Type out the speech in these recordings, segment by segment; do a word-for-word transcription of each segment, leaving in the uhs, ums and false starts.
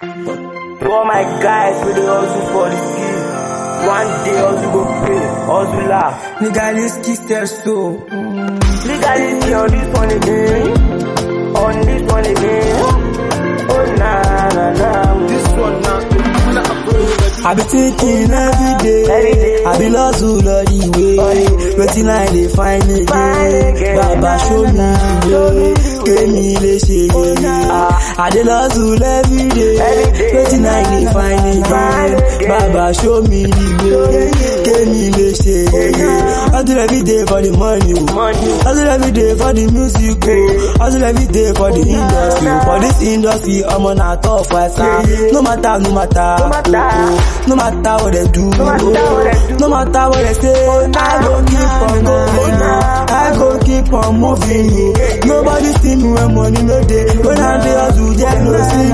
all my guys wey dey hustle for the skill, one day hustle go pay, hustle laugh. Nigga, this kiss their soul. Legally on this one again, on this one again. Oh nah nah nah, this one nah. I be thinking every day, Every day. I be lost all the way. Waiting I dey find again. Baba show me the way, give me the shade. I dey lost all every day, waiting I dey find again. Baba show me the way, give me the shade. Hustle every day for the money, hustle every day for the music, hustle every day for the industry. For this industry, I'm on a tough fight. No matter, no matter, No matter. no matter what they do, No matter what they do. no matter what they say, I go keep on going, I go keep on moving. Nobody see me when money no day, when I dey hustle, they no see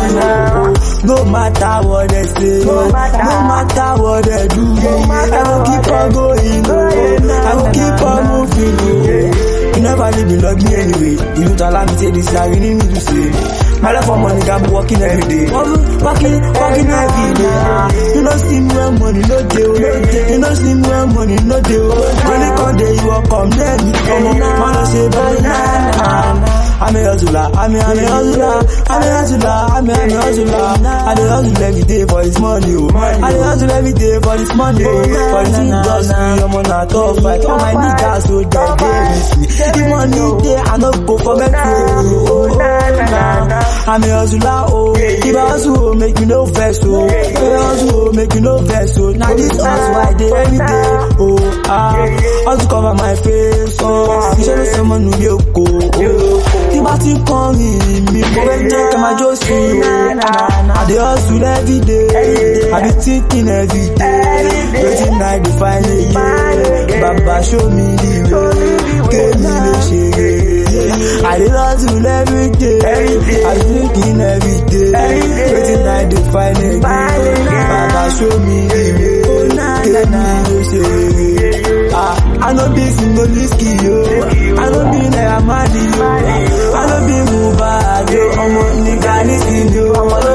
me. No matter what they say, no matter what they do, I go keep on going, I go keep on moving. You never leave me, love me anyway. You don't allow me to say this, I really need to say. My life for money, I'm working every day. Working, working, working every day. You don't see me when money no deal. You don't see me when money no deal. When it come there, you will come there. Come on, man, I say bye, nah, nah. I'm a hustler, I'm a, I'm a hustler, I'm a hustler, I'm a, I'm a hustler. I dey hustle every day for this money, oh. I dey hustle every day for this money, oh. For this industry, I'm on a tough fight. All my niggas so dead, they with me. The money there, I no go forget to, oh, nah. I'm a hustler, oh. If I hustle, oh, make me no vex, oh. If I hustle, oh, make me no vex, oh. Now this hustle, I dey every day, oh, ah. Hustle cover my face, oh. You should know someone who you go, oh. If I think on me, me, go and take my joy, oh. I dey hustle every day, I be thinking every day. Waiting I define it, Baba show me the way, give me the shade. I dey hustle every day, I be thinking every day. Waiting I define it, Baba show me the way, give me the shade. Ah, I know this in the risky, yo. I know be like I'm mad, yo. I know be move bad, yo. I'm on nigga, listen, yo.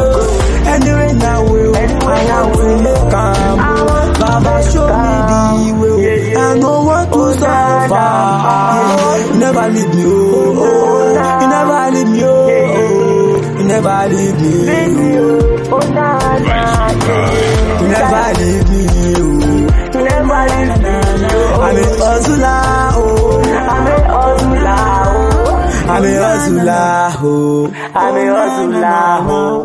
Anyway, now, will I want to make calm. Baba show me the way. I know what to suffer. You never leave me, oh. You never leave me, oh. You never leave me, oh. You never leave me, oh. You never leave me. I'm a hustler, oh. I'm a hustler, oh. I'm a hustler, oh. I'm a hustler, oh.